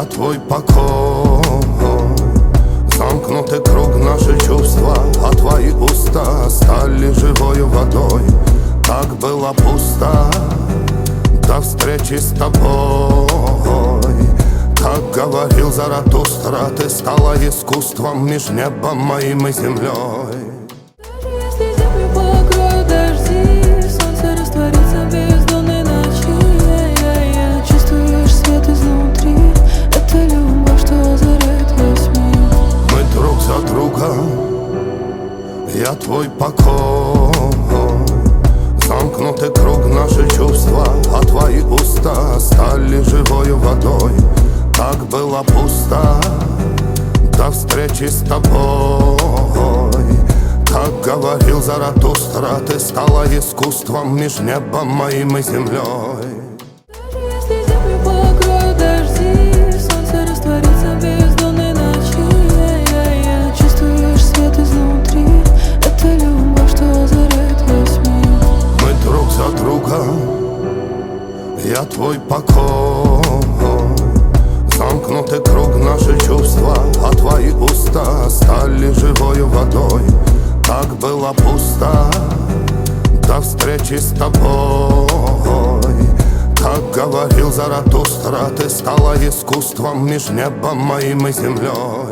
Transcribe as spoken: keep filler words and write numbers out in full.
твой покой. Замкнутый круг наши чувства, а твои уста стали живою водой. Так было пусто до встречи с тобой. Как говорил Заратустра, ты стала искусством меж небом моим и землей. Если землю покроют дожди, солнце растворится в бездонной ночи. Я-я-я. Чувствуешь свет изнутри, это любовь, что озаряет весь мир. Мы друг за друга, я твой покой. Замкнутый круг наши чувства, а твои уста стали живою водой. Так было пусто до встречи с тобой. Как говорил Заратустра, ты стала искусством меж небом моим и землей. Если землю покроют дожди, солнце растворится в бездонной ночи. Я-я-я. Чувствуешь свет изнутри, это любовь, что озаряет весь мир. Мы друг за друга, я твой покой. Замкнутый круг наши чувства, а твои уста стали живою водой. Так было пусто до встречи с тобой. Как говорил Заратустра, ты стала искусством меж небом моим и землей.